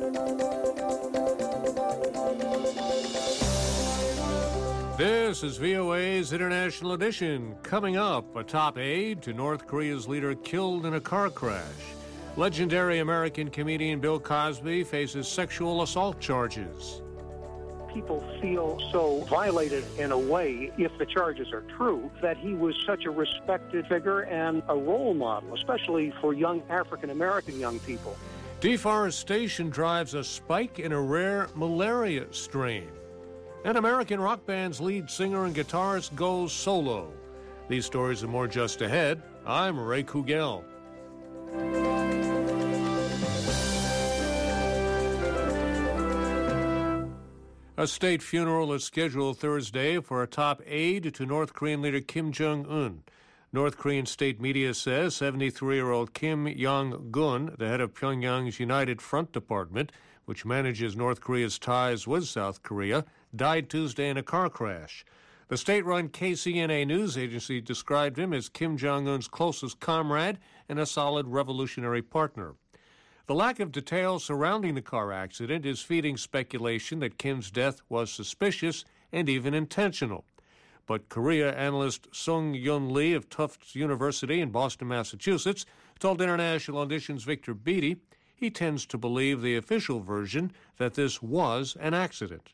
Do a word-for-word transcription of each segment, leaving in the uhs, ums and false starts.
This is V O A's International Edition. Coming up, a top aide to North Korea's leader killed in a car crash. Legendary American comedian Bill Cosby faces sexual assault charges. People feel so violated in a way, if the charges are true, that he was such a respected figure and a role model, especially for young African-American young people. Deforestation drives a spike in a rare malaria strain. And American rock band's lead singer and guitarist goes solo. These stories and more just ahead. I'm Ray Kugel. A state funeral is scheduled Thursday for a top aide to North Korean leader Kim Jong-un. North Korean state media says seventy-three-year-old Kim Yong-gun, the head of Pyongyang's United Front Department, which manages North Korea's ties with South Korea, died Tuesday in a car crash. The state-run K C N A news agency described him as Kim Jong-un's closest comrade and a solid revolutionary partner. The lack of details surrounding the car accident is feeding speculation that Kim's death was suspicious and even intentional. But Korea analyst Sung Yun Lee of Tufts University in Boston, Massachusetts, told International Edition's Victor Beattie he tends to believe the official version that this was an accident.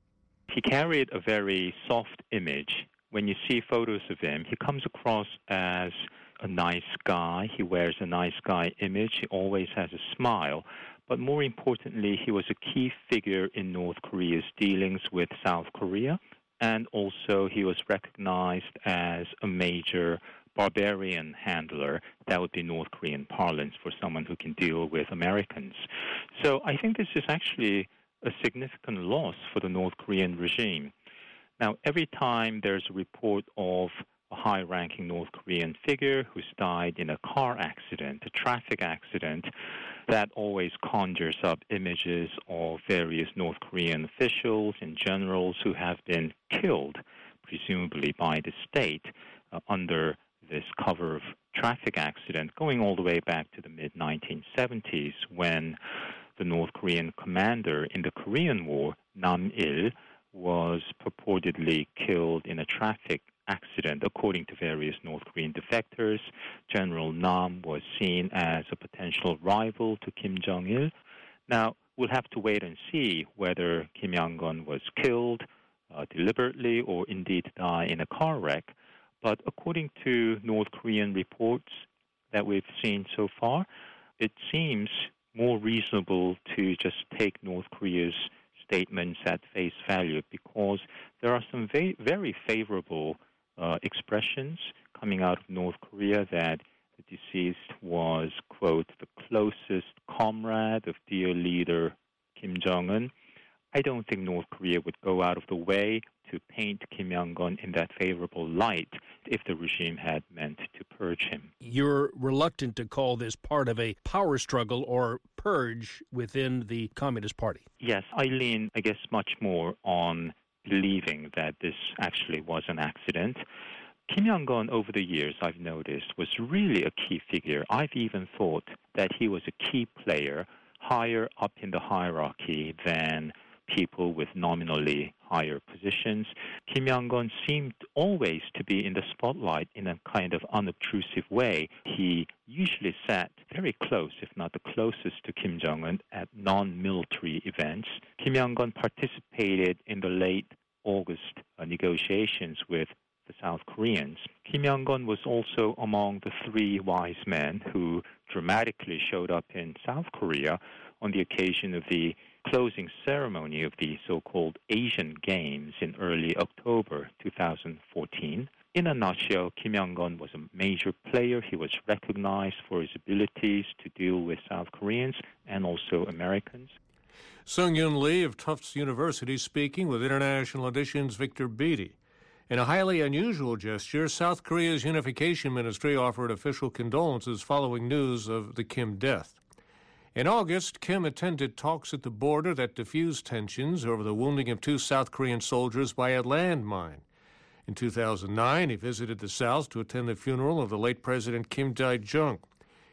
He carried a very soft image. When you see photos of him, he comes across as a nice guy. He wears a nice guy image. He always has a smile. But more importantly, he was a key figure in North Korea's dealings with South Korea. And also he was recognized as a major barbarian handler. That would be North Korean parlance for someone who can deal with Americans. So I think this is actually a significant loss for the North Korean regime. Now, every time there's a report of a high-ranking North Korean figure who's died in a car accident, a traffic accident, that always conjures up images of various North Korean officials and generals who have been killed, presumably by the state, uh, under this cover of traffic accident, going all the way back to the mid nineteen seventies when the North Korean commander in the Korean War, Nam Il, was purportedly killed in a traffic accident. According to various North Korean defectors, General Nam was seen as a potential rival to Kim Jong-il. Now, we'll have to wait and see whether Kim Yong-gun was killed uh, deliberately or indeed died in a car wreck. But according to North Korean reports that we've seen so far, it seems more reasonable to just take North Korea's statements at face value because there are some very, very favorable uh, expressions coming out of North Korea that the deceased was, quote, the closest comrade of dear leader Kim Jong-un. I don't think North Korea would go out of the way to paint Kim Yong-gun in that favorable light if the regime had meant to purge him. You're reluctant to call this part of a power struggle or purge within the Communist Party. Yes, I lean, I guess, much more on believing that this actually was an accident. Kim Yong-gun, over the years, I've noticed, was really a key figure. I've even thought that he was a key player higher up in the hierarchy than people with nominally higher positions. Kim Yong-gun seemed always to be in the spotlight in a kind of unobtrusive way. He usually sat very close, if not the closest to Kim Jong-un, at non-military events. Kim Yong-gun participated in the late August uh, negotiations with the South Koreans. Kim Yong-gun was also among the three wise men who dramatically showed up in South Korea on the occasion of the closing ceremony of the so-called Asian Games in early October two thousand fourteen. In a nutshell, Kim Yong-gun was a major player. He was recognized for his abilities to deal with South Koreans and also Americans. Sung Yun Lee of Tufts University speaking with International Edition's Victor Beattie. In a highly unusual gesture, South Korea's Unification Ministry offered official condolences following news of the Kim death. In August, Kim attended talks at the border that diffused tensions over the wounding of two South Korean soldiers by a landmine. In two thousand nine, he visited the South to attend the funeral of the late President Kim Dae-jung.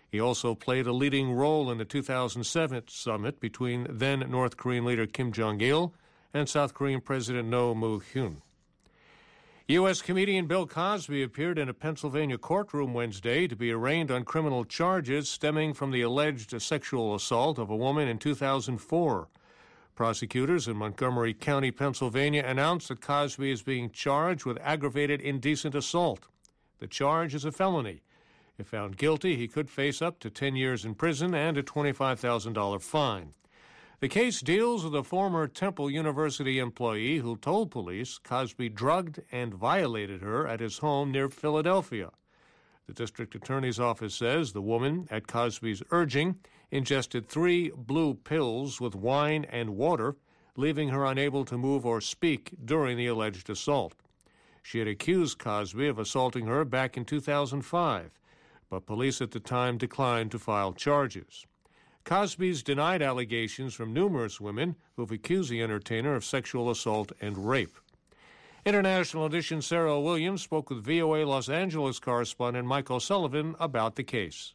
He also played a leading role in the two thousand seven summit between then North Korean leader Kim Jong-il and South Korean President Roh Moo-hyun. U S comedian Bill Cosby appeared in a Pennsylvania courtroom Wednesday to be arraigned on criminal charges stemming from the alleged sexual assault of a woman in two thousand four. Prosecutors in Montgomery County, Pennsylvania, announced that Cosby is being charged with aggravated indecent assault. The charge is a felony. If found guilty, he could face up to ten years in prison and a twenty-five thousand dollars fine. The case deals with a former Temple University employee who told police Cosby drugged and violated her at his home near Philadelphia. The district attorney's office says the woman, at Cosby's urging, ingested three blue pills with wine and water, leaving her unable to move or speak during the alleged assault. She had accused Cosby of assaulting her back in two thousand five. But police at the time declined to file charges. Cosby's denied allegations from numerous women who've accused the entertainer of sexual assault and rape. International Edition Sarah Williams spoke with V O A Los Angeles correspondent Mike O'Sullivan about the case.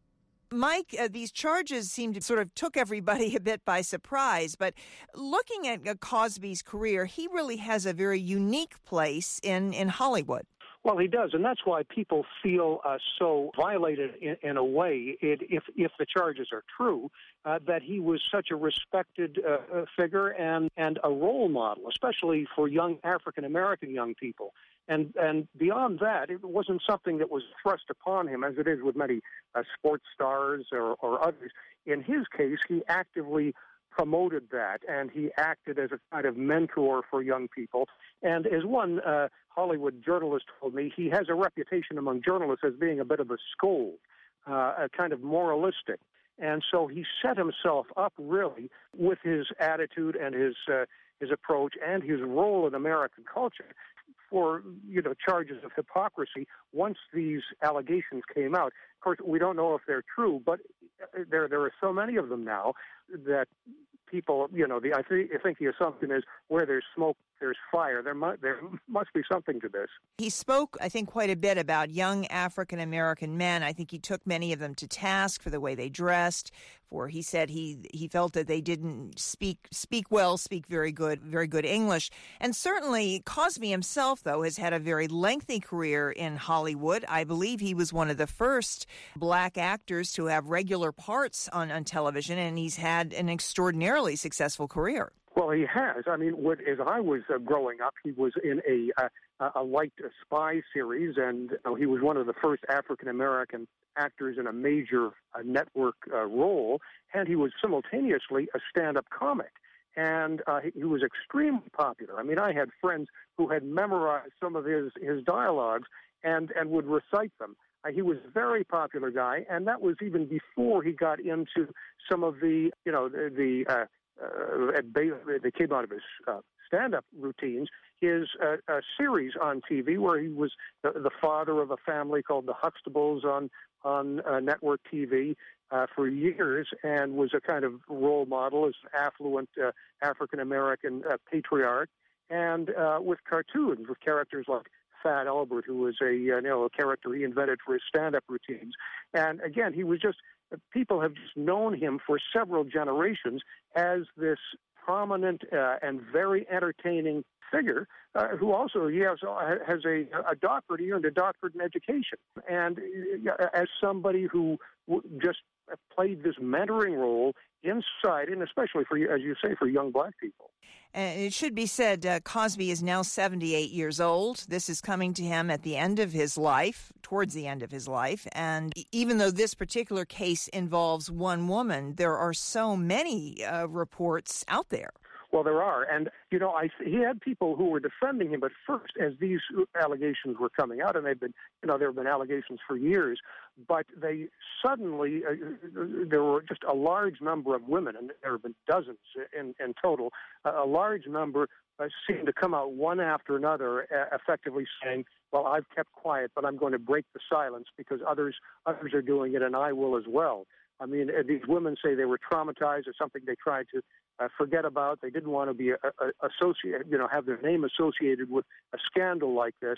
Mike, uh, these charges seem to sort of took everybody a bit by surprise, but looking at uh, Cosby's career, he really has a very unique place in, in Hollywood. Well, he does, and that's why people feel uh, so violated in, in a way, it, if if the charges are true, uh, that he was such a respected uh, figure and, and a role model, especially for young African-American young people. And and beyond that, it wasn't something that was thrust upon him, as it is with many uh, sports stars or, or others. In his case, he actively promoted that, and he acted as a kind of mentor for young people. And as one uh, Hollywood journalist told me, he has a reputation among journalists as being a bit of a scold, uh, a kind of moralistic. And so he set himself up really with his attitude and his uh, his approach and his role in American culture for, you know, charges of hypocrisy once these allegations came out. Of course, we don't know if they're true, but there there are so many of them now that people, you know, the I, th- I think the assumption is where there's smoke, there's fire. There must there must be something to this. He spoke, I think, quite a bit about young African-American men. I think he took many of them to task for the way they dressed, for he said he he felt that they didn't speak speak well, speak very good, very good English. And certainly Cosby himself, though, has had a very lengthy career in Hollywood. I believe he was one of the first black actors to have regular parts on, on television, and he's had an extraordinarily successful career. Well, he has. I mean, what, as I was uh, growing up, he was in a uh, a light spy series, and you know, he was one of the first African-American actors in a major uh, network uh, role, and he was simultaneously a stand-up comic. And uh, he, he was extremely popular. I mean, I had friends who had memorized some of his, his dialogues and, and would recite them. Uh, he was a very popular guy, and that was even before he got into some of the, you know, the, the uh, uh, that came out of his uh, stand-up routines, his uh, uh, series on T V where he was the, the father of a family called the Huxtables on, on uh, network T V uh, for years, and was a kind of role model as an affluent uh, African-American uh, patriarch, and uh, with cartoons, with characters like Fat Albert, who was a you know a character he invented for his stand-up routines. And again, he was just people have just known him for several generations as this prominent uh, and very entertaining figure uh, who also he has has a, a doctorate. He earned a doctorate in education, and uh, as somebody who w- just played this mentoring role inside, and especially for, as you say, for young black people. And it should be said, uh, Cosby is now seventy-eight years old. This is coming to him at the end of his life, towards the end of his life. And even though this particular case involves one woman, there are so many uh, reports out there. Well, there are. And, you know, I, he had people who were defending him at first as these allegations were coming out, and they've been, you know, there have been allegations for years, but they suddenly, uh, there were just a large number of women, and there have been dozens in, in total, a large number uh, seemed to come out one after another, uh, effectively saying, well, I've kept quiet, but I'm going to break the silence because others others are doing it, and I will as well. I mean, these women say they were traumatized or something they tried to uh, forget about. They didn't want to be a, a, associated, you know, have their name associated with a scandal like this.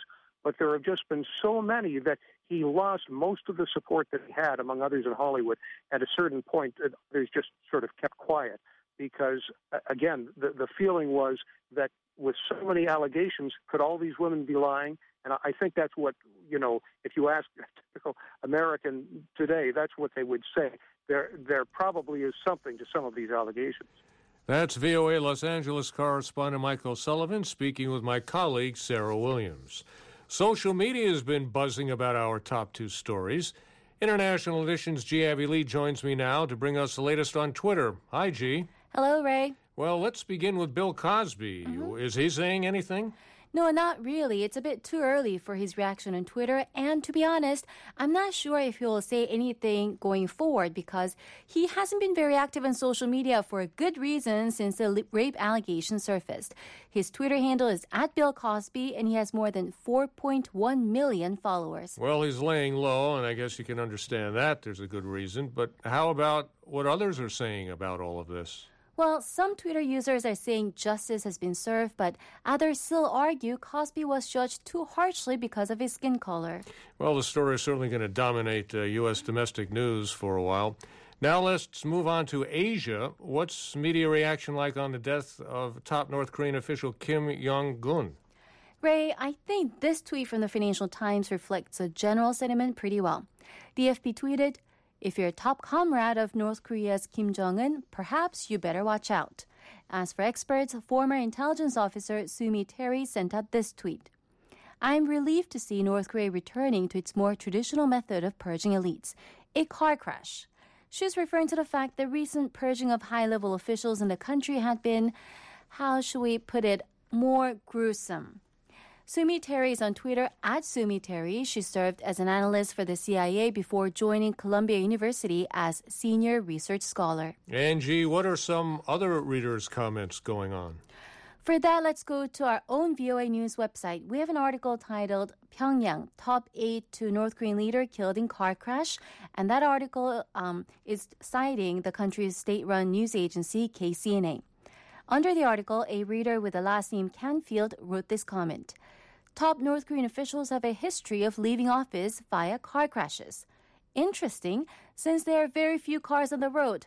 but there have just been so many that he lost most of the support that he had, among others in Hollywood. At a certain point, others just sort of kept quiet because, again, the, the feeling was that with so many allegations, could all these women be lying? And I think that's what, you know, if you ask a typical American today, that's what they would say. There, there probably is something to some of these allegations. That's V O A Los Angeles correspondent Michael Sullivan speaking with my colleague Sarah Williams. Social media has been buzzing about our top two stories. International Edition's G. Abby Lee joins me now to bring us the latest on Twitter. Hi, G. Hello, Ray. Well, let's begin with Bill Cosby. Mm-hmm. Is he saying anything? No, not really. It's a bit too early for his reaction on Twitter. And to be honest, I'm not sure if he'll say anything going forward because he hasn't been very active on social media for a good reason since the rape allegation surfaced. His Twitter handle is at Bill Cosby, and he has more than four point one million followers. Well, he's laying low, and I guess you can understand that. There's a good reason. But how about what others are saying about all of this? Well, some Twitter users are saying justice has been served, but others still argue Cosby was judged too harshly because of his skin color. Well, the story is certainly going to dominate uh, U S domestic news for a while. Now let's move on to Asia. What's media reaction like on the death of top North Korean official Kim Jong-un? Ray, I think this tweet from the Financial Times reflects a general sentiment pretty well. The F P tweeted, "If you're a top comrade of North Korea's Kim Jong-un, perhaps you better watch out." As for experts, former intelligence officer Sumi Terry sent out this tweet. "I'm relieved to see North Korea returning to its more traditional method of purging elites, a car crash." She's referring to the fact that recent purging of high-level officials in the country had been, how should we put it, more gruesome. Sumi Terry is on Twitter at Sumi Terry. She served as an analyst for the C I A before joining Columbia University as senior research scholar. Angie, what are some other readers' comments going on? For that, let's go to our own V O A News website. We have an article titled Pyongyang, Top Aide to North Korean Leader Killed in Car Crash. And that article um, is citing the country's state-run news agency, K C N A. Under the article, a reader with the last name Canfield wrote this comment. Top North Korean officials have a history of leaving office via car crashes. Interesting, since there are very few cars on the road.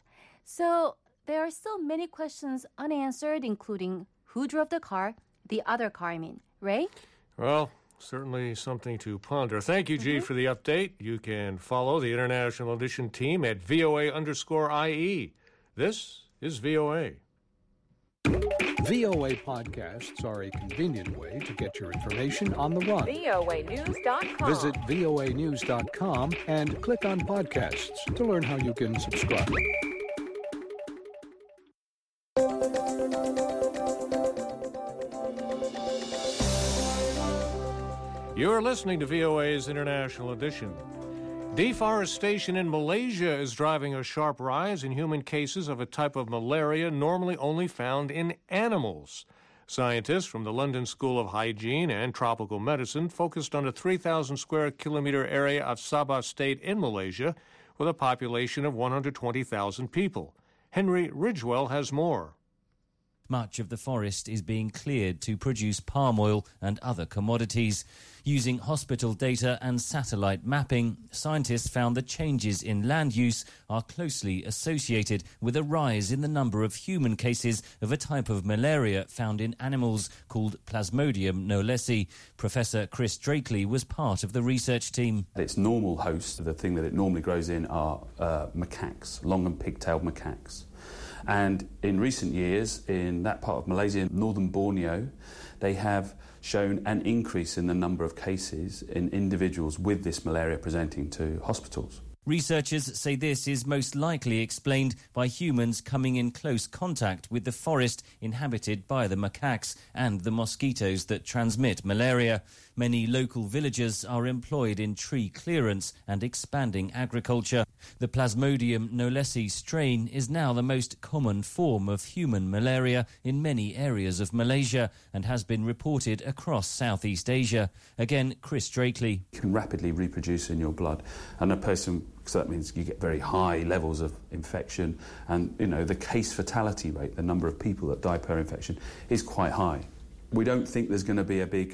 So there are still many questions unanswered, including who drove the car, the other car, I mean. Ray? Well, certainly something to ponder. Thank you, G, mm-hmm. for the update. You can follow the International Edition team at V O A underscore I E. This is V O A. V O A podcasts are a convenient way to get your information on the run. V O A news dot com. Visit V O A news dot com and click on podcasts to learn how you can subscribe. You're listening to V O A's International Edition. Deforestation in Malaysia is driving a sharp rise in human cases of a type of malaria normally only found in animals. Scientists from the London School of Hygiene and Tropical Medicine focused on a three thousand square kilometer area of Sabah State in Malaysia with a population of one hundred twenty thousand people. Henry Ridgewell has more. Much of the forest is being cleared to produce palm oil and other commodities. Using hospital data and satellite mapping, scientists found the changes in land use are closely associated with a rise in the number of human cases of a type of malaria found in animals called Plasmodium knowlesi. Professor Chris Drakeley was part of the research team. Its normal host, the thing that it normally grows in, are uh, macaques, long and pigtailed macaques. And in recent years, in that part of Malaysia, northern Borneo, they have shown an increase in the number of cases in individuals with this malaria presenting to hospitals. Researchers say this is most likely explained by humans coming in close contact with the forest inhabited by the macaques and the mosquitoes that transmit malaria. Many local villagers are employed in tree clearance and expanding agriculture. The Plasmodium knowlesi strain is now the most common form of human malaria in many areas of Malaysia and has been reported across Southeast Asia. Again, Chris Drakeley. You can rapidly reproduce in your blood, and a person, so that means you get very high levels of infection, and you know the case fatality rate, the number of people that die per infection, is quite high. We don't think there's going to be a big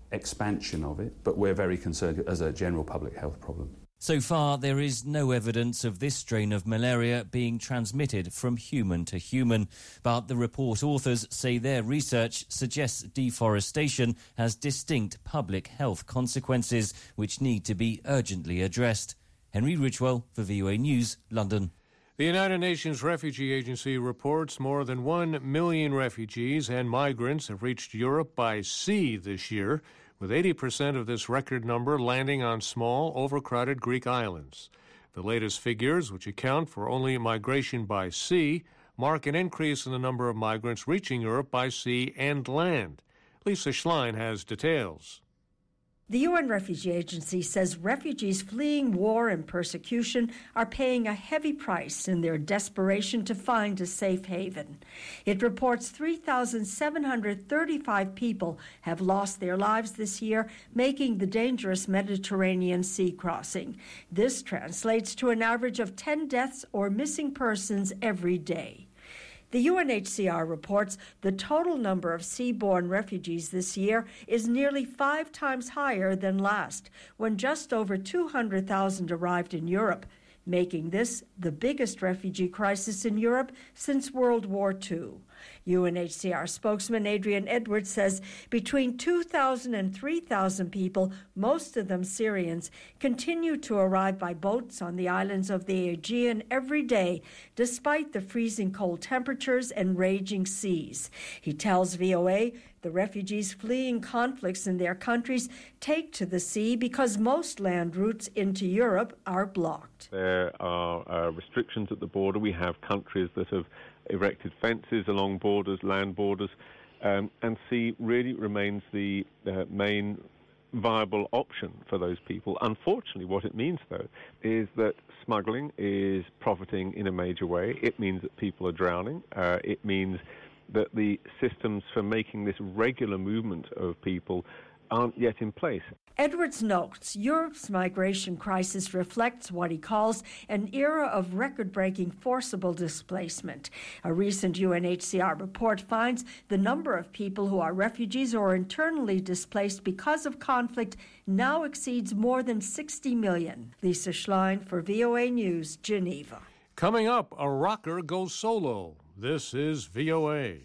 expansion of it, but we're very concerned as a general public health problem. So far, there is no evidence of this strain of malaria being transmitted from human to human. But the report authors say their research suggests deforestation has distinct public health consequences which need to be urgently addressed. Henry Ridgewell for V O A News, London. The United Nations Refugee Agency reports more than one million refugees and migrants have reached Europe by sea this year, with eighty percent of this record number landing on small, overcrowded Greek islands. The latest figures, which account for only migration by sea, mark an increase in the number of migrants reaching Europe by sea and land. Lisa Schlein has details. The U N Refugee Agency says refugees fleeing war and persecution are paying a heavy price in their desperation to find a safe haven. It reports three thousand seven hundred thirty-five people have lost their lives this year, making the dangerous Mediterranean Sea crossing. This translates to an average of ten deaths or missing persons every day. The U N H C R reports the total number of seaborne refugees this year is nearly five times higher than last, when just over two hundred thousand arrived in Europe, making this the biggest refugee crisis in Europe since World War Two. U N H C R spokesman Adrian Edwards says between two thousand and three thousand people, most of them Syrians, continue to arrive by boats on the islands of the Aegean every day, despite the freezing cold temperatures and raging seas. He tells V O A the refugees fleeing conflicts in their countries take to the sea because most land routes into Europe are blocked. There are uh, restrictions at the border. We have countries that have erected fences along borders, land borders, um, and sea really remains the uh, main viable option for those people. Unfortunately, what it means, though, is that smuggling is profiting in a major way. It means that people are drowning. Uh, it means that the systems for making this regular movement of people aren't yet in place. Edwards notes Europe's migration crisis reflects what he calls an era of record-breaking forcible displacement. A recent U N H C R report finds the number of people who are refugees or internally displaced because of conflict now exceeds more than sixty million. Lisa Schlein for V O A News, Geneva. Coming up, a rocker goes solo. This is V O A.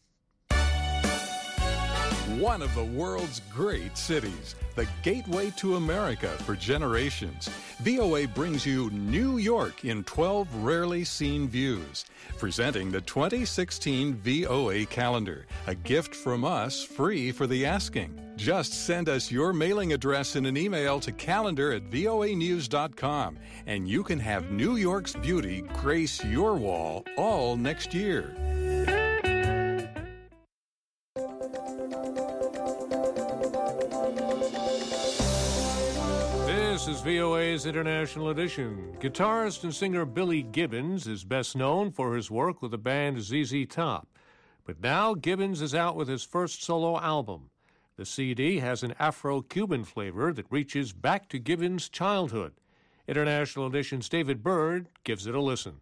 One of the world's great cities, the gateway to America for generations. V O A brings you New York in twelve rarely seen views. Presenting the twenty sixteen V O A calendar, a gift from us free for the asking. Just send us your mailing address in an email to calendar at V O A news dot com, and you can have New York's beauty grace your wall all next year. This is V O A's International Edition. Guitarist and singer Billy Gibbons is best known for his work with the band Z Z Top. But now Gibbons is out with his first solo album. The C D has an Afro-Cuban flavor that reaches back to Gibbons' childhood. International Edition's David Bird gives it a listen.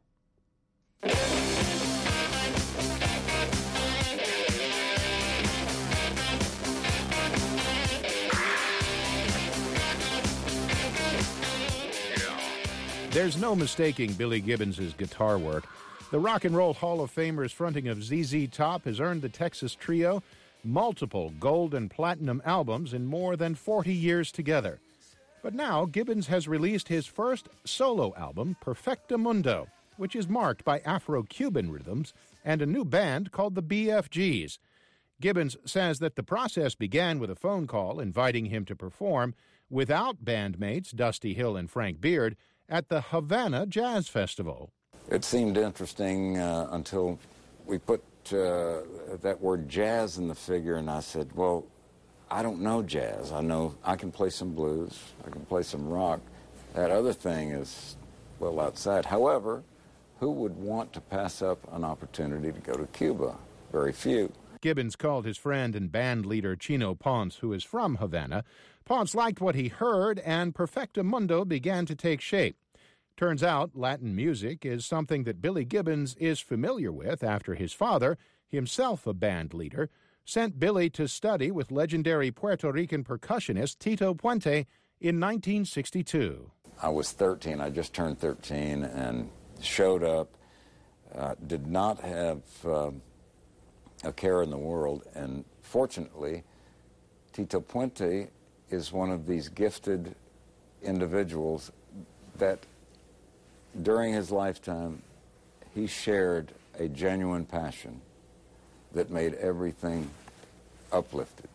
There's no mistaking Billy Gibbons' guitar work. The Rock and Roll Hall of Famer's fronting of Z Z Top has earned the Texas Trio multiple gold and platinum albums in more than forty years together. But now Gibbons has released his first solo album, Perfectamundo, which is marked by Afro-Cuban rhythms and a new band called the B F Gs. Gibbons says that the process began with a phone call inviting him to perform without bandmates Dusty Hill and Frank Beard at the Havana Jazz Festival. It seemed interesting uh, until we put uh, that word jazz in the figure, and I said, well, I don't know jazz. I know I can play some blues, I can play some rock. That other thing is well outside. However, who would want to pass up an opportunity to go to Cuba? Very few. Gibbons called his friend and band leader Chino Ponce, who is from Havana. Ponce liked what he heard, and Perfectamundo began to take shape. Turns out Latin music is something that Billy Gibbons is familiar with after his father, himself a band leader, sent Billy to study with legendary Puerto Rican percussionist Tito Puente in nineteen sixty-two. I was thirteen. I just turned thirteen and showed up, uh, did not have uh, a care in the world, and fortunately, Tito Puente is one of these gifted individuals that during his lifetime, he shared a genuine passion that made everything uplifted.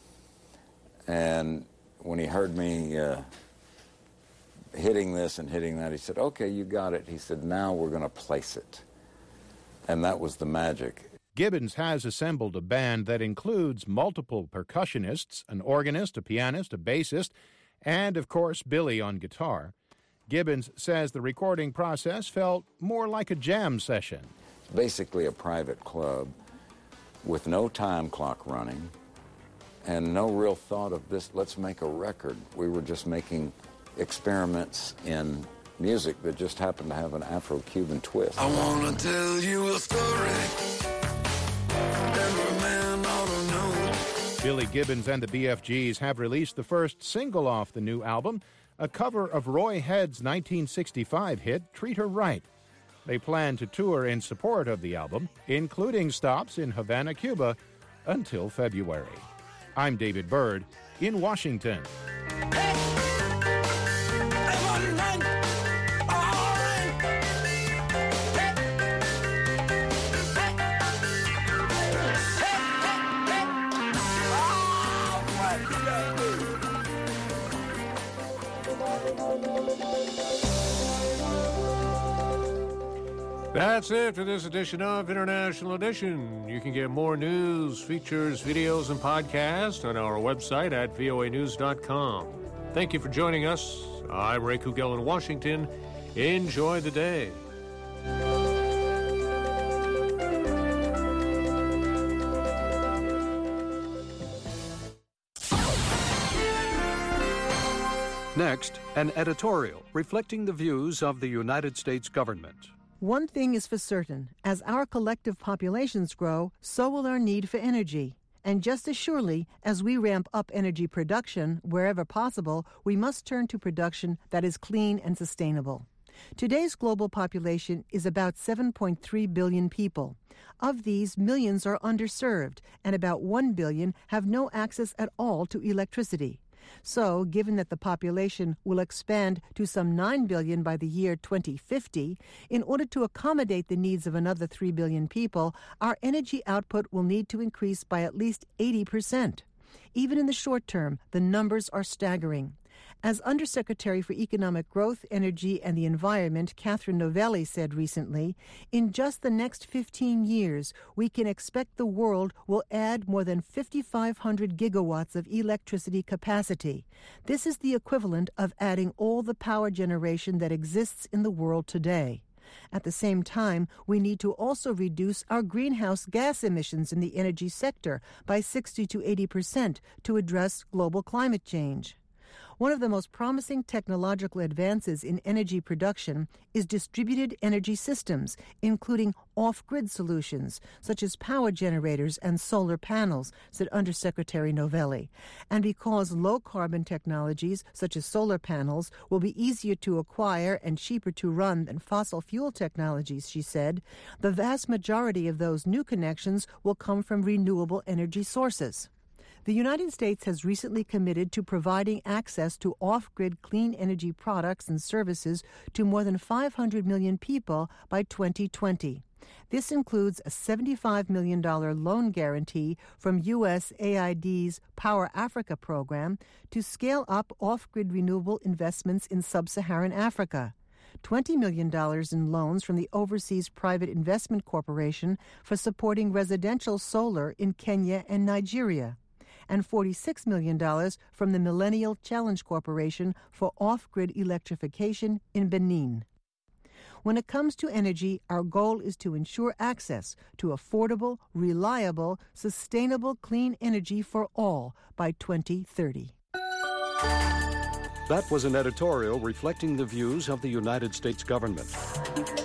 And when he heard me uh, hitting this and hitting that, he said, okay, you got it. He said, now we're going to place it. And that was the magic. Gibbons has assembled a band that includes multiple percussionists, an organist, a pianist, a bassist, and, of course, Billy on guitar. Gibbons says the recording process felt more like a jam session. It's basically a private club with no time clock running and no real thought of this, let's make a record. We were just making experiments in music that just happened to have an Afro-Cuban twist. I want to tell you a story. Every man ought to know. Billy Gibbons and the B F Gs have released the first single off the new album, a cover of Roy Head's nineteen sixty-five hit, Treat Her Right. They plan to tour in support of the album, including stops in Havana, Cuba, until February. I'm David Byrd in Washington. That's it for this edition of International Edition. You can get more news, features, videos, and podcasts on our website at V O A news dot com. Thank you for joining us. I'm Ray Kugel in Washington. Enjoy the day. Next, an editorial reflecting the views of the United States government. One thing is for certain, as our collective populations grow, so will our need for energy. And just as surely as we ramp up energy production wherever possible, we must turn to production that is clean and sustainable. Today's global population is about seven point three billion people. Of these, millions are underserved, and about one billion have no access at all to electricity. So, given that the population will expand to some nine billion by the year twenty fifty, in order to accommodate the needs of another three billion people, our energy output will need to increase by at least eighty percent. Even in the short term, the numbers are staggering. As Undersecretary for Economic Growth, Energy, and the Environment, Catherine Novelli, said recently, in just the next fifteen years, we can expect the world will add more than fifty-five hundred gigawatts of electricity capacity. This is the equivalent of adding all the power generation that exists in the world today. At the same time, we need to also reduce our greenhouse gas emissions in the energy sector by sixty to eighty percent to address global climate change. One of the most promising technological advances in energy production is distributed energy systems, including off-grid solutions, such as power generators and solar panels, said Undersecretary Novelli. And because low-carbon technologies, such as solar panels, will be easier to acquire and cheaper to run than fossil fuel technologies, she said, the vast majority of those new connections will come from renewable energy sources. The United States has recently committed to providing access to off-grid clean energy products and services to more than five hundred million people by twenty twenty. This includes a seventy-five million dollars loan guarantee from U S A I D's Power Africa program to scale up off-grid renewable investments in sub-Saharan Africa, twenty million dollars in loans from the Overseas Private Investment Corporation for supporting residential solar in Kenya and Nigeria, and forty-six million dollars from the Millennial Challenge Corporation for off-grid electrification in Benin. When it comes to energy, our goal is to ensure access to affordable, reliable, sustainable clean energy for all by twenty thirty. That was an editorial reflecting the views of the United States government.